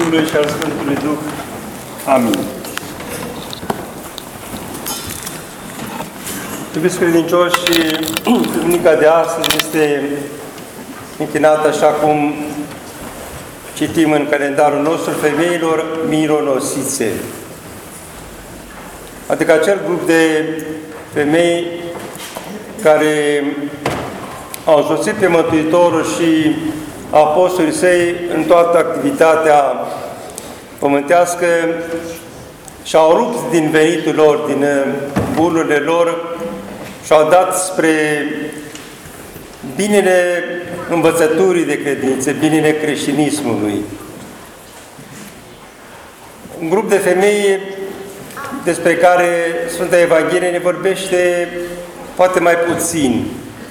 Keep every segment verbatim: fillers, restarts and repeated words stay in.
Fiului și al Sfântului Duh. Amin. Iubiți credincioși, duminica de astăzi este închinată, așa cum citim în calendarul nostru, femeilor mironosițe. Adică acel grup de femei care au însoțit pe Mântuitorul și apostolii săi în toată activitatea pământească și au rupt din venitul lor, din bunurile lor și au dat spre binele învățăturii de credință, binele creștinismului. Un grup de femei despre care Sfânta Evanghelie ne vorbește poate mai puțin.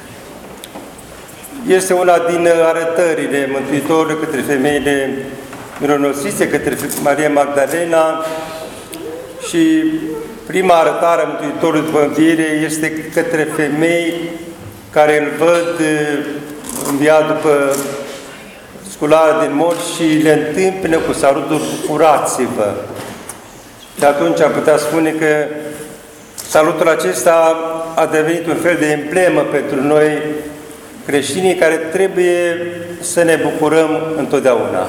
Este una din arătările Mântuitorului către femeile mironosițe, către Maria Magdalena, și prima arătare a Mântuitorului după înviere este către femei care îl văd înviat după scularea din morți și le întâmpină cu salutul "Bucurați-vă". Și atunci am putea spune că salutul acesta a devenit un fel de emblemă pentru noi creștinii care trebuie să ne bucurăm întotdeauna.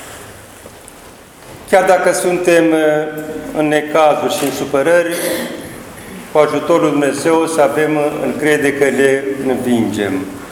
Chiar dacă suntem în necazuri și în supărări, cu ajutorul lui Dumnezeu să avem încredere că le învingem.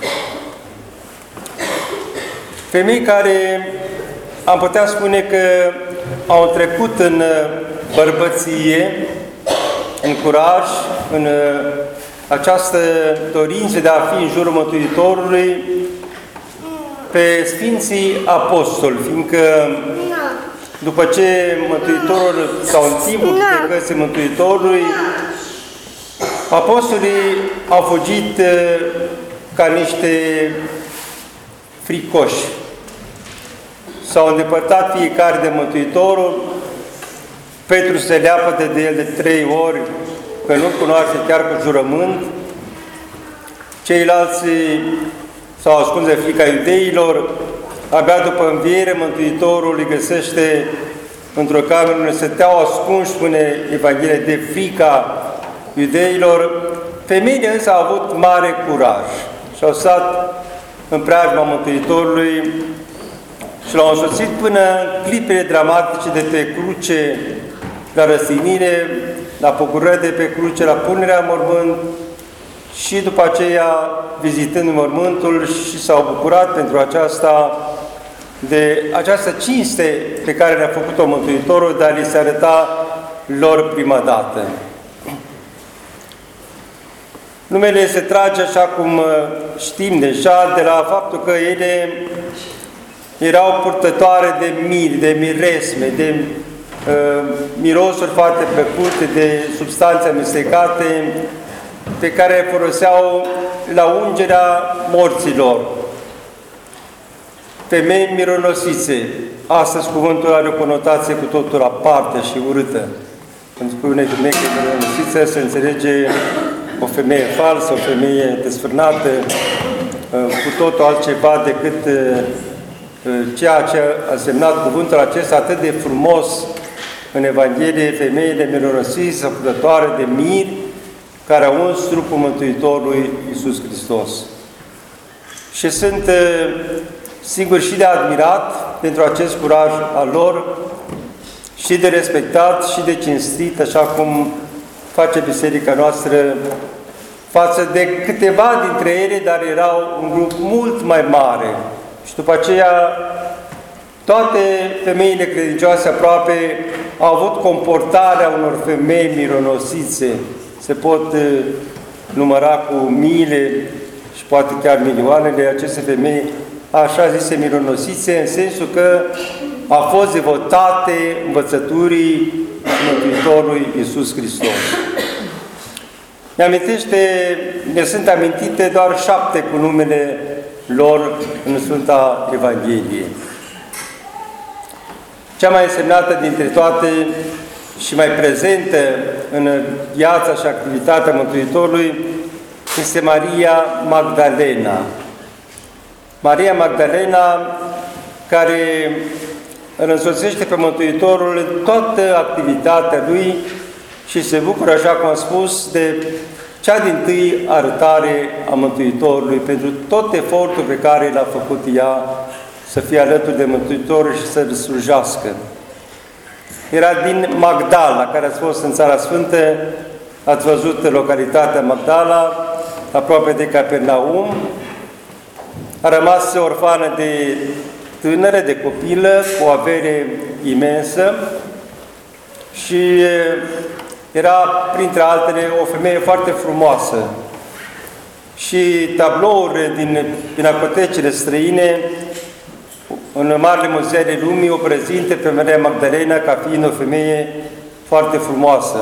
Femei care am putea spune că au trecut în bărbăție, în curaj, în această dorință de a fi în jurul Mântuitorului, pe Sfinții Apostoli, fiindcă după ce Mântuitorul, sau în timpul plecării Mântuitorului, apostolii au fugit ca niște fricoși. S-au îndepărtat fiecare de Mântuitorul. Petru se leapătă de el de trei ori, că nu-l cunoaște chiar cu jurământ. Ceilalți s-au ascuns de frica iudeilor. Abia după înviere, Mântuitorul îi găsește într-o cameră unde stăteau ascunși, spune Evanghelia, de frica iudeilor. Femeile însă au avut mare curaj și au stat în preajma Mântuitorului și l-au însoțit până în clipele dramatice de pe cruce, la răstignire, la pogorârea de pe cruce, la punerea în mormânt și după aceea vizitând mormântul, și s-au bucurat pentru aceasta, de această cinste pe care le-a făcut-o Mântuitorul, dar li se arăta lor prima dată. Numele se trage, așa cum știm deja, de la faptul că ele erau purtătoare de miri, de miresme, de uh, mirosuri foarte plăcute, de substanțe amestecate, pe care le foloseau la ungerea morților. Femei mironosițe. Astăzi cuvântul are o conotație cu totul aparte și urâtă. Când spui unei femei că e mironosiță, se înțelege o femeie falsă, o femeie desfrânată, cu totul altceva decât ceea ce a semnat cuvântul acesta atât de frumos în Evanghelie, femeile mironosițe, săpădătoare de miri, care au uns trupul Mântuitorului Iisus Hristos. Și sunt sigur și de admirat pentru acest curaj al lor, și de respectat și de cinstit, așa cum face Biserica noastră față de câteva dintre ele, dar erau un grup mult mai mare. Și după aceea toate femeile credincioase aproape au avut comportarea unor femei mironosițe. Se pot număra cu miile și poate chiar milioanele aceste femei, așa zise mironosițe, în sensul că a fost devotate învățăturii Mântuitorului Iisus Hristos. Ne amintește, ne sunt amintite doar șapte cu numele lor în Sfânta Evanghelie. Cea mai însemnată dintre toate și mai prezentă în viața și activitatea Mântuitorului este Maria Magdalena. Maria Magdalena, care îl însoțește pe Mântuitorul în toată activitatea lui și se bucură, așa cum am spus, de cea dintâi arătare a Mântuitorului pentru tot efortul pe care l-a făcut ea să fie alături de Mântuitorul și să-L slujească. Era din Magdala, care ați fost în Țara Sfântă, ați văzut localitatea Magdala, aproape de Capernaum. A rămas orfană de tânără, de copilă, cu o avere imensă și era, printre altele, o femeie foarte frumoasă. Și tablouri din pinacotecile străine, în marile muzee ale lumii, o prezintă pe Maria Magdalena ca fiind o femeie foarte frumoasă.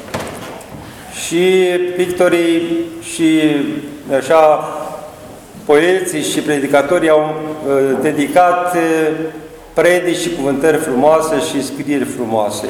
Și pictorii și așa poeții și predicatorii au uh, dedicat uh, predici și cuvântări frumoase și scrieri frumoase.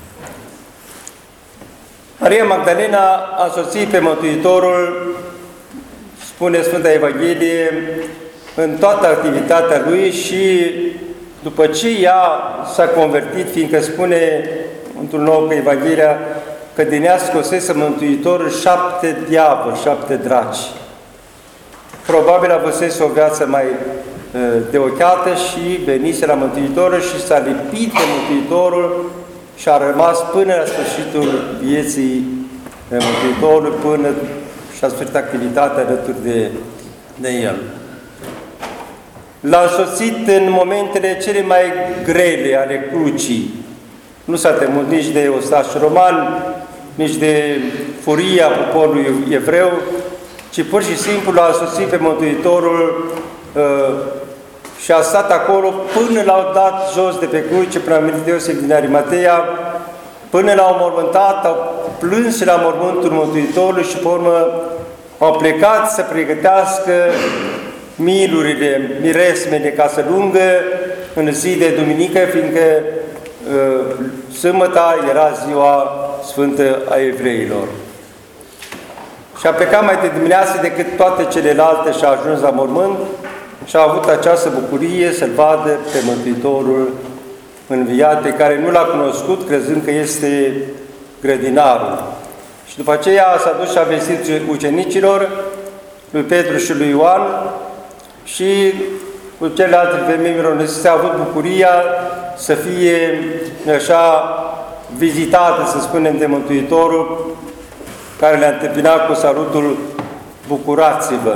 Maria Magdalena a soțit pe Mântuitorul, spune Sfânta Evanghelie, în toată activitatea lui și după ce ea s-a convertit, fiindcă spune într-un loc că Evanghelia că din ea scosese Mântuitorul șapte diavoli, șapte draci. Probabil avusese o viață mai uh, deocheată și venise la Mântuitorul și s-a lipit de Mântuitorul și a rămas până la sfârșitul vieții Mântuitorului, până și-a sfârșit activitatea alături de, de el. L-a însoțit în momentele cele mai grele ale crucii. Nu s-a temut nici de ostașul roman, nici de furia poporului evreu, ci pur și simplu l-a însoțit pe Mântuitorul uh, și a stat acolo până l-au dat jos de pe cruce, până a venit Iosif din Arimatea, până l-au mormântat, au plâns și la mormântul Mântuitorului și pe urmă au plecat să pregătească milurile, miresmele, ca să lungă în zi de duminică, fiindcă uh, sâmbăta era ziua sfântă a evreilor. Și a plecat mai de dimineață decât toate celelalte și a ajuns la mormânt și a avut această bucurie să-L vadă pe Mântuitorul înviat, pe care nu l-a cunoscut, crezând că este grădinarul. Și după aceea s-a dus și a vestit ucenicilor, lui Petru și lui Ioan, și cu celelalte femei mironăsite a avut bucuria să fie așa vizitată, să spunem, de Mântuitorul, care le-a întâmpinat cu salutul bucurați-vă.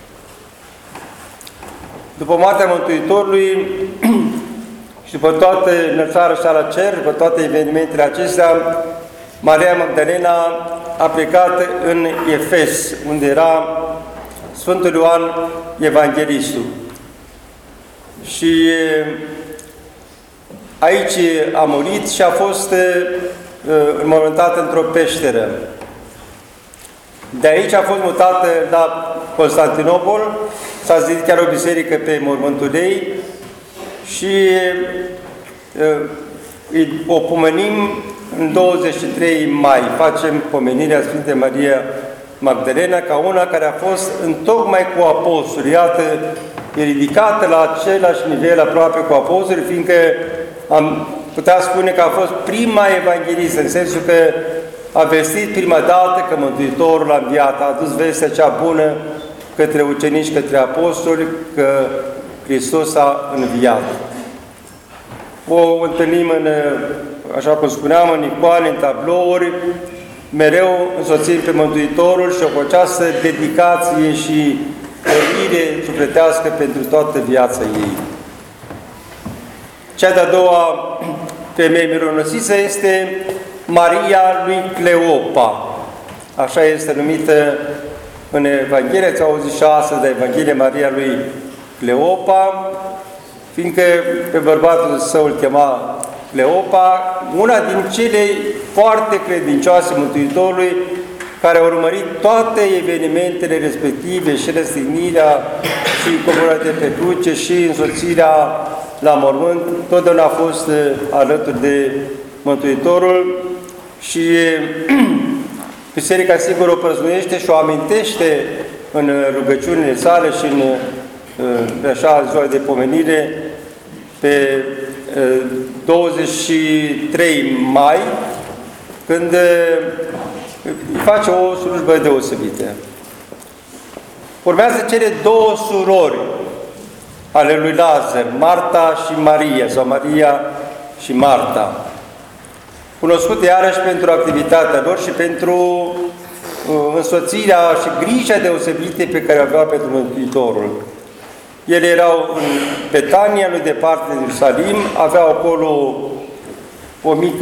După moartea Mântuitorului și după toată înălțarea sa la cer, după toate evenimentele acestea, Maria Magdalena a plecat în Efes, unde era Sfântul Ioan Evanghelistul. Și aici a murit și a fost înmormântată într-o peșteră. De aici a fost mutată la Constantinopol, s-a zidit chiar o biserică pe mormântul ei și o pomenim în douăzeci și trei mai. Facem pomenirea Sfintei Maria Magdalena ca una care a fost întocmai cu apostoli. Iată, e ridicată la același nivel aproape cu apostoli, fiindcă am putea spune că a fost prima evanghelistă, în sensul că a vestit prima dată că Mântuitorul a înviat, a adus vestea cea bună către ucenici, către apostoli, că Hristos a înviat. O întâlnim, în, așa cum spuneam, în icoane, în tablouri, mereu însoțim pe Mântuitorul și cu această dedicație și iubire sufletească pentru toată viața ei. Cea de-a doua femeie mironosită este Maria lui Cleopa. Așa este numită în Evanghelie, ați auzit și astăzi de Evanghelie Maria lui Cleopa, fiindcă pe bărbatul său îl chema Cleopa, una din cele foarte credincioase Mântuitorului, care a urmărit toate evenimentele respective, și răstignirea, și coborârea de pe cruce, și însoțirea la mormânt, totdeauna a fost alături de Mântuitorul și Biserica sigur o prăznuiește și o amintește în rugăciunile sale și în așa ziua de pomenire pe douăzeci și trei mai, când îi face o slujbă deosebită. Urmează cele două surori ale lui Lazar, Marta și Maria, sau Maria și Marta, cunoscute iarăși pentru activitatea lor și pentru uh, însoțirea și grija deosebită pe care o aveau pentru Mântuitorul. Ele erau în Betania, lui departe de Ierusalim, aveau acolo o mică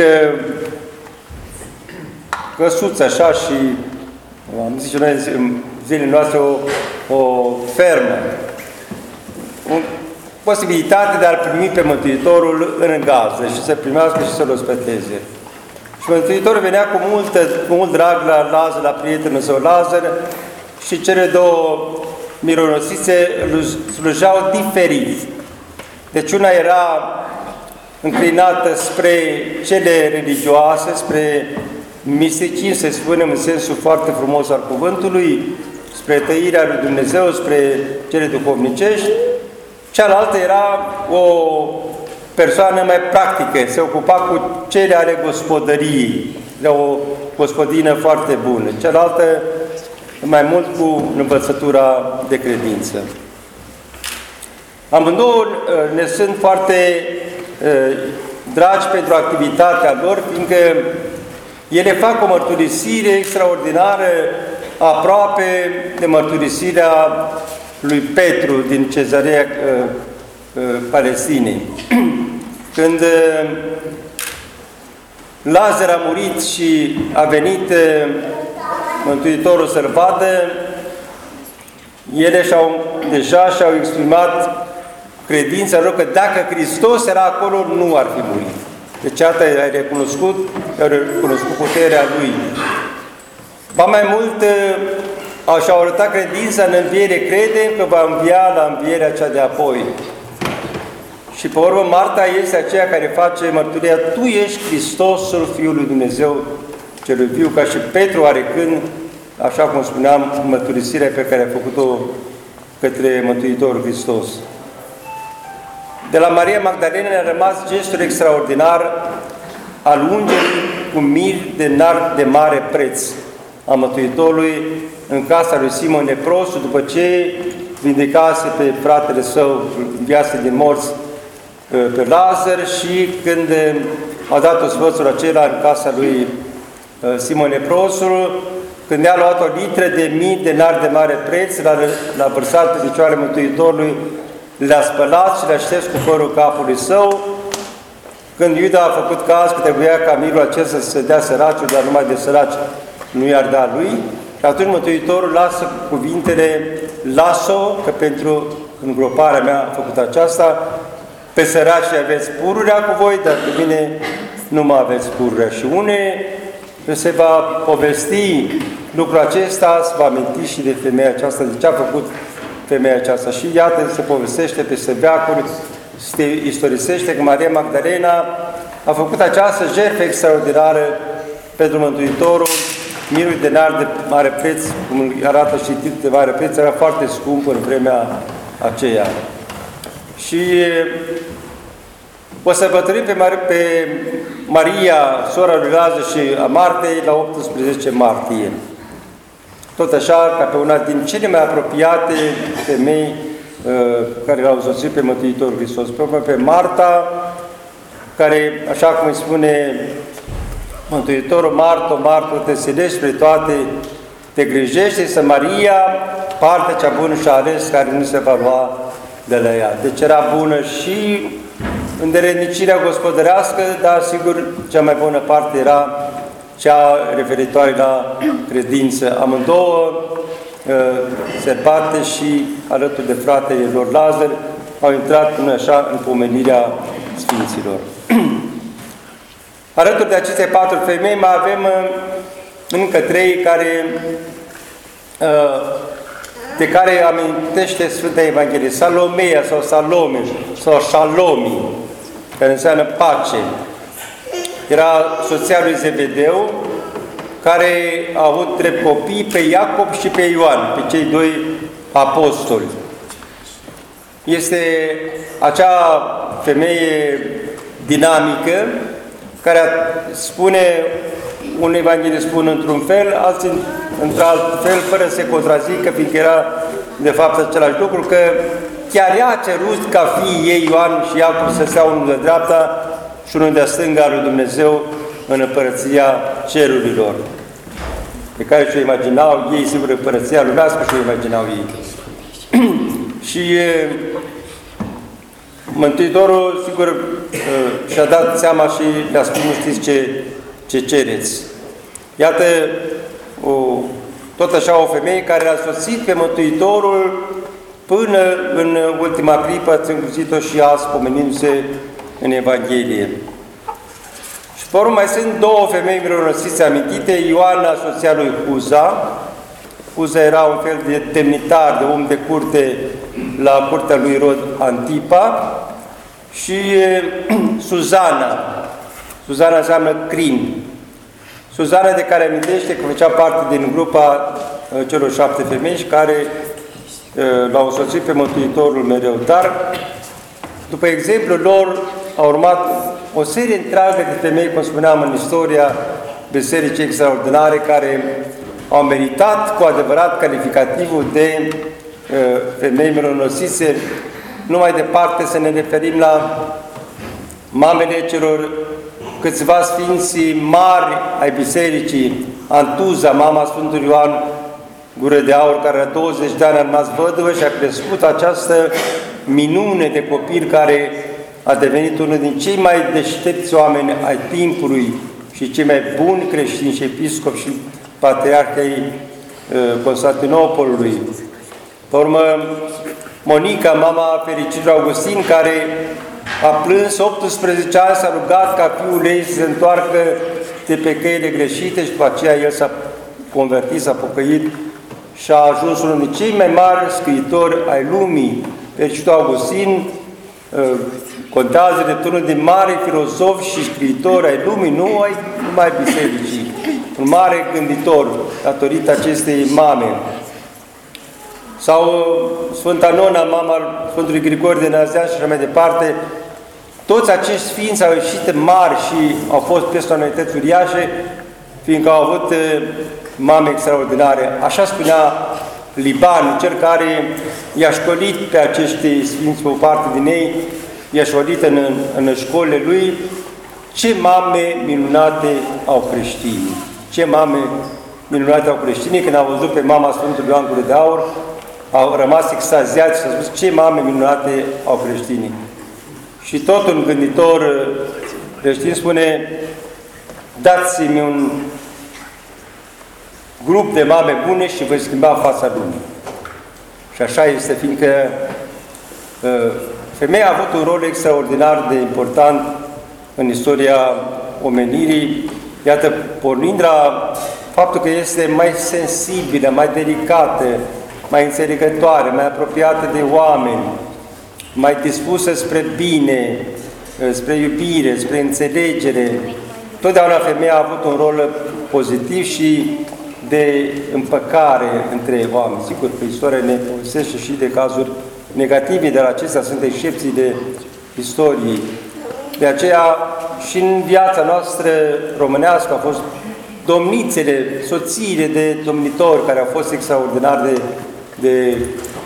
căsuță, așa, și am zis noi în zilele noastre o, o fermă. O posibilitate de a-L primi pe Mântuitorul în gază și să primească și să-L ospăteze. Și Mântuitorul venea cu, multă, cu mult drag la Lazar, la prietenul său Lazar, și cele două mironosițe slujau diferit. Deci una era înclinată spre cele religioase, spre misticism, să spunem, în sensul foarte frumos al cuvântului, spre tăirea lui Dumnezeu, spre cele duhovnicești. Cealaltă era o persoană mai practică, se ocupa cu cele ale gospodăriei. Era o gospodină foarte bună. Cealaltă mai mult cu învățătura de credință. Amândouă ne sunt foarte dragi pentru activitatea lor, fiindcă ele fac o mărturisire extraordinară, aproape de mărturisirea lui Petru din Cezarea uh, uh, Palestinei. Când uh, Lazar a murit și a venit uh, Mântuitorul să-l vadă, ele și-au, deja și-au exprimat credința lor că dacă Hristos era acolo, nu ar fi murit. Deci atât ai recunoscut, ai recunoscut puterea Lui. Ba mai mult, și-au arătat credința în înviere, credem că va învia la învierea cea de apoi. Și pe urmă, Marta este aceea care face mărturia: Tu ești Hristosul Fiul lui Dumnezeu celui viu, ca și Petru oarecând, așa cum spuneam, mărturisirea pe care a făcut-o către Mântuitorul Hristos. De la Maria Magdalena ne-a rămas gestul extraordinar al ungerii cu miri de nard de mare preț a Mântuitorului în casa lui Simon Leprosul, după ce vindecase pe fratele său, înviase din morți pe Lazar, și când a dat sfățul acela în casa lui Simon Leprosul, când i-a luat o litră de mii de nard de mare preț, l-a vărsat pe picioarele Mântuitorului, le-a spălat și le-a șters cu părul capului său. Când Iuda a făcut caz că trebuia ca milul acesta să se dea săracul, dar numai de săraci nu i-ar da lui, și atunci Mântuitorul lasă cuvintele: las-o, că pentru îngroparea mea a făcut aceasta, pe săraci aveți pururea cu voi, dar pe mine nu mă aveți pururea. Și une se va povesti lucrul acesta, se va aminti și de femeia aceasta, de ce a făcut femeia aceasta. Și iată, se povestește peste veacuri, se istorisește că Maria Magdalena a făcut această jertfă extraordinară pentru Mântuitorul. Mirul de nard de mare preț, cum arată și titlul de mare preț, era foarte scump în vremea aceea. Și o sărbătorim pe, Mar pe Maria, sora lui Lazar și a Martei, la optsprezece martie. Tot așa, ca pe una din cele mai apropiate femei uh, care l-au însoțit pe Mântuitorul Hristos. Pe Marta, care, așa cum îi spune Mântuitorul: Marto, Marto, te silești spre toate, te grijește, să Maria, partea cea bună și-a ales, care nu se va lua de la ea. Deci era bună și îndeletnicirea gospodărească, dar sigur cea mai bună parte era cea referitoare la credință. Amândouă, Serbate și alături de fratele lor Lazar, au intrat până așa în pomenirea Sfinților. Alături de aceste patru femei mai avem încă trei care, de care amintește Sfânta Evanghelie: Salomea sau Salome sau Șalomi, care înseamnă pace. Era soția lui Zebedeu, care a avut drept copii pe Iacob și pe Ioan, pe cei doi apostoli. Este acea femeie dinamică, care spune, un evanghelist spune într-un fel, alții într-alt fel, fără să se contrazică, fiindcă era de fapt același lucru, că chiar i-a cerut ca fiii ei, Ioan și Iacov, să stea unul de dreapta și unul de stânga lui Dumnezeu în împărăția cerurilor, pe care și-o imaginau ei, sigur, împărăția lumească și-o imaginau ei. Și e, Mântuitorul, sigur, și-a dat seama și le-a spus, nu știți ce, ce cereți. Iată, o, tot așa o femeie care a sosit pe Mântuitorul până în ultima clipă, ați înclusit-o și azi, pomenindu-se în Evanghelie. Și pe urmă mai sunt două femei mironosițe amintite, Ioana, soția lui Cuza. Cuza era un fel de demnitar, de om de curte la curtea lui Rod Antipa, și Suzana. Suzana înseamnă crin. Suzana, de care amintește că făcea parte din grupa celor șapte femei și care l-au însoțit pe Mântuitorul mereu. Dar, după exemplul lor, a urmat o serie întreagă de femei, cum spuneam, în istoria Bisericii Extraordinare, care au meritat cu adevărat calificativul de uh, femei mironosițe. Nu mai departe să ne referim la mamele celor câțiva sfinți mari ai Bisericii, Antuza, mama Sfântului Ioan Gură de Aur, care la douăzeci de ani a rămas văduvă și a crescut această minune de copil care a devenit unul din cei mai deștepți oameni ai timpului și cei mai buni creștini și episcopi și patriarhei Constantinopolului. Pe urmă, Monica, mama fericitul Augustin, care a plâns optsprezece ani, s-a rugat ca fiul ei să se întoarcă de pe căile greșite și după aceea el s-a convertit, s-a pocăit și a ajuns unul din cei mai mari scriitori ai lumii. Fericitul Augustin contează de unul din mari filozofi și scriitori ai lumii, nu ai numai bisericii, un mare gânditor datorită acestei mame. Sau Sfânta Nona, mama Sfântului Grigore de Nazianz și așa mai departe. Toți acești sfinți au ieșit mari și au fost personalități uriașe, fiindcă au avut mame extraordinare. Așa spunea Liban, cel care i-a școlit pe acești sfinți, o parte din ei, i-a școlit în, în școlile lui. Ce mame minunate au creștinii! Ce mame minunate au creștinii! Când au văzut pe mama Sfântului Ioan Gură de Aur, au rămas extaziați și au spus ce mame minunate au creștinii. Și tot un gânditor creștin spune: dați-mi un grup de mame bune și voi schimba fața lumii. Și așa este, fiindcă femeia a avut un rol extraordinar de important în istoria omenirii. Iată, pornind la faptul că este mai sensibilă, mai delicată, mai înțelegătoare, mai apropiată de oameni, mai dispusă spre bine, spre iubire, spre înțelegere. Totdeauna femeia a avut un rol pozitiv și de împăcare între oameni. Sigur că istoria ne povestește și de cazuri negative, dar acestea sunt excepții de istorie. De aceea și în viața noastră românească au fost domnițele, soțiile de domnitori care au fost extraordinar de, de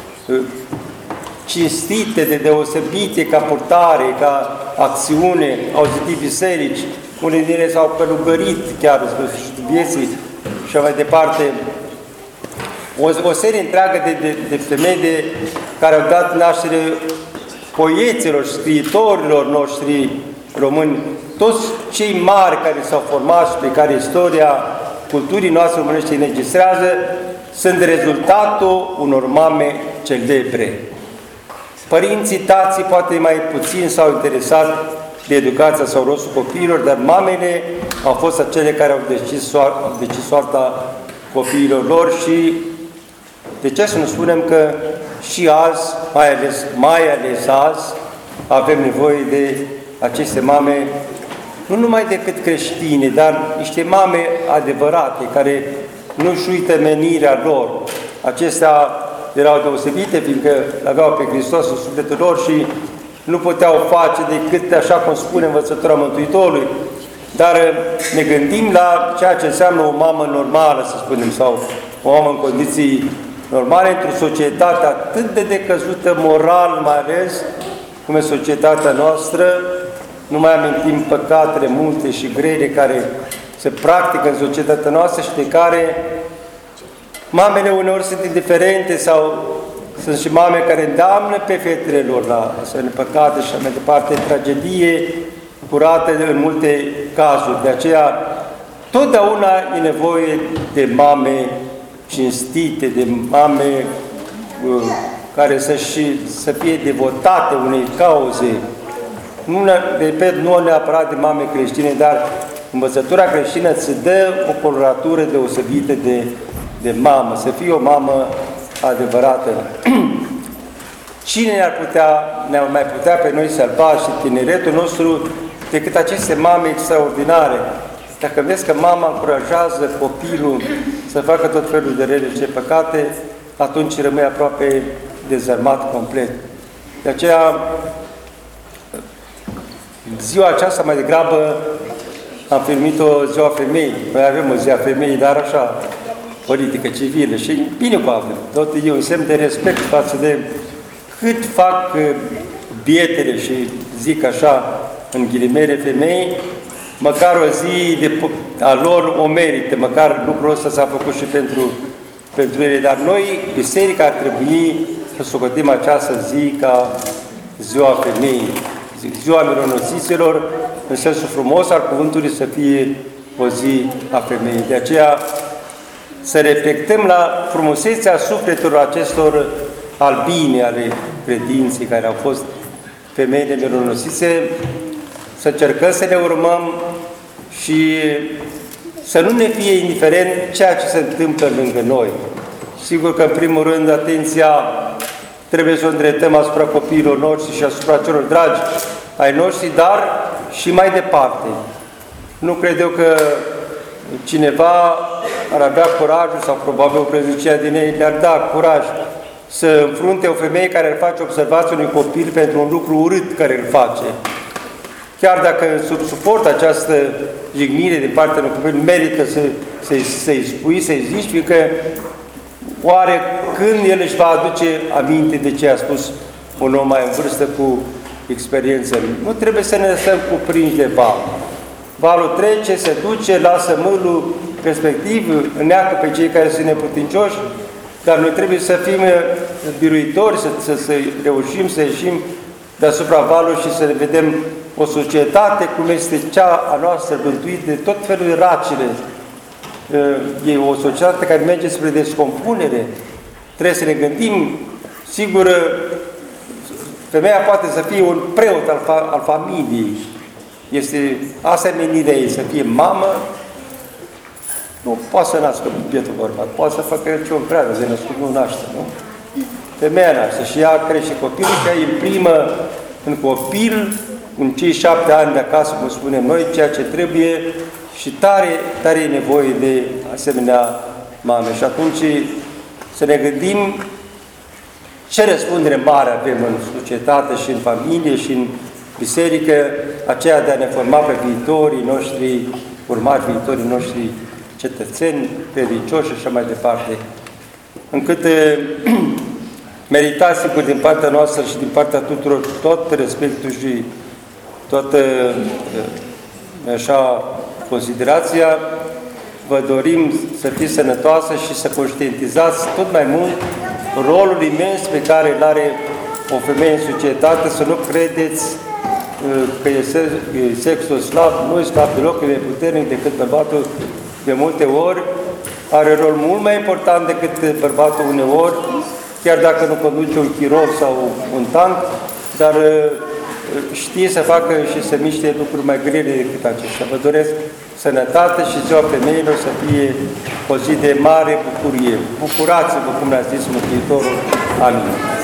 cinstite, de deosebite ca purtare, ca acțiune, au zidit biserici, unele din ele s-au călugărit chiar spre sfârșitul vieții și mai departe. O, o serie întreagă de, de, de femei de, care au dat naștere poeților, scriitorilor noștri români, toți cei mari care s-au format și pe care istoria culturii noastre românești îi înregistrează, sunt rezultatul unor mame celebre. Părinții, tații, poate mai puțin s-au interesat de educația sau rostul copiilor, dar mamele au fost acele care au decis, soar, au decis soarta copiilor lor și de ce să nu spunem că și azi, mai ales, mai ales azi, avem nevoie de aceste mame, nu numai decât creștine, dar niște mame adevărate, care nu-și uită menirea lor. Acestea erau deosebite, fiindcă aveau pe Hristos în sufletul lor și nu puteau face decât așa cum spune învățătura Mântuitorului, dar ne gândim la ceea ce înseamnă o mamă normală, să spunem, sau o mamă în condiții normale, într-o societate atât de decăzută moral, mai ales, cum e societatea noastră. Nu mai amintim păcatele multe și grele care se practică în societatea noastră și de care mamele uneori sunt indiferente sau sunt și mame care îndeamnă pe fetele lor la asemenea păcate și mai departe, tragedie curată în multe cazuri. De aceea, totdeauna e nevoie de mame cinstite, de mame uh, care să, și, să fie devotate unei cauze. Nu, repet, nu neapărat de mame creștine, dar învățătura creștină îți dă o coloratură deosebită de, de mamă, să fie o mamă adevărată. Cine ne-ar putea, ne-ar mai putea pe noi salva și tineretul nostru decât aceste mame extraordinare? Dacă vezi că mama încurajează copilul să facă tot felul de rele și păcate, atunci rămâi aproape dezarmat complet. De aceea, ziua aceasta mai degrabă am firmit-o ziua femeii. Noi avem o ziua femeii, dar așa, politică, civilă și bine cu avem. Tot e un semn de respect față de cât fac bietele și zic așa, în ghilimele femei, măcar o zi de, a lor o merită, măcar lucrul ăsta s-a făcut și pentru, pentru ele. Dar noi, biserica, ar trebui să socotim această zi ca ziua femeii, ziua mironosiților, în sensul frumos al cuvântului să fie o zi a femeii. De aceea să reflectăm la frumusețea sufletelor acestor albine ale credinței care au fost femeile mironosițe, să încercăm să le urmăm și să nu ne fie indiferent ceea ce se întâmplă lângă noi. Sigur că, în primul rând, atenția trebuie să o îndreptăm asupra copiilor noștri și asupra celor dragi ai noștri, dar și mai departe. Nu cred eu că cineva ar avea curajul, sau probabil o prezicia din ei le-ar da curaj să înfrunte o femeie care ar face observație unui copil pentru un lucru urât care îl face. Chiar dacă suportă această jignire din partea unui copil, merită să-i să să spui, să-i zici, fiindcă oare când el își va aduce aminte de ce a spus un om mai în vârstă cu experiență? Nu trebuie să ne lăsăm cuprinși de val. Valul trece, se duce, lasă mâlul respectiv, înneacă pe cei care sunt neputincioși, dar noi trebuie să fim biruitori, să, să, să reușim să ieșim deasupra valului și să ne vedem o societate cum este cea a noastră, bântuită de tot felul de racile. E o societate care merge spre descompunere. Trebuie să ne gândim, sigur, femeia poate să fie un preot al, fa al familiei. Este asta e menirea ei, să fie mamă. Nu poate să nască bietul bărbat, poate să facă el ce o creadă, de născut nu naște, nu? Femeia naște și ea crește copilul și ea imprimă în copil, în cei șapte ani de acasă, cum spunem noi, ceea ce trebuie și tare, tare e nevoie de asemenea mame. Și atunci să ne gândim ce răspundere mare avem în societate și în familie și în biserică, aceea de a ne forma pe viitorii noștri urmași, viitorii noștri cetățeni, credincioși și așa mai departe. Încât meritați, sigur, din partea noastră și din partea tuturor tot respectul și toată așa considerația, vă dorim să fiți sănătoasă și să conștientizați tot mai mult rolul imens pe care îl are o femeie în societate, să nu credeți că e sexul slab, nu e slab deloc, că e puternic decât bărbatul de multe ori, are rol mult mai important decât bărbatul uneori, chiar dacă nu conduce un chirov sau un tank, dar știe să facă și să miște lucruri mai grele decât aceștia. Vă doresc sănătate și ziua femeilor să fie o zi de mare bucurie. Bucurați-vă, cum ne-a zis Mântuitorul. Amin.